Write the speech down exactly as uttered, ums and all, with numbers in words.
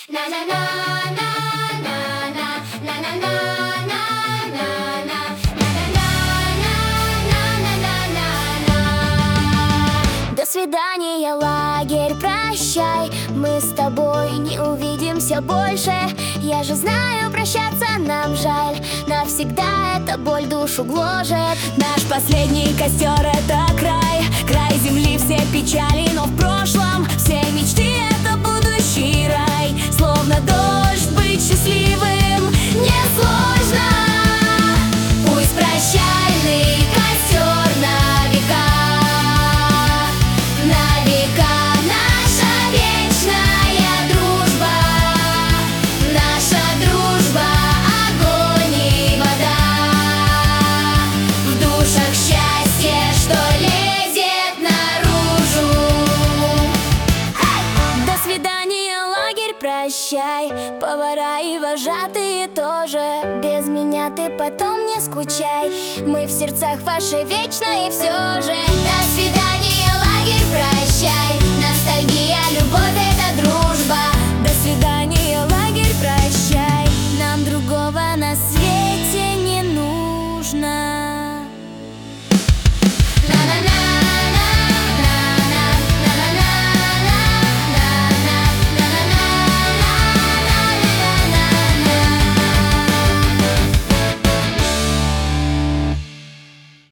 До свидания, лагерь, прощай. Мы с тобой не увидимся больше. Я же знаю, прощаться нам жаль. Навсегда эта боль душу гложет. Наш последний костер — это край. Край земли, все печали, но в прошлом все мечты — это будущий рай. Словно дождь, быть счастливым несложно. Пусть прощальный костер на века, на века наша вечная дружба. Наша дружба — огонь и вода. В душах счастье, что лезет наружу. Эй! До свидания, лагерь, прощай. Повара и вожатые тоже. Без меня ты потом не скучай. Мы в сердцах ваши вечно и все же. До свидания, лагерь, прощай. Ностальгия, любовь — это дружба. До свидания, лагерь, прощай. Нам другого на свете не нужно.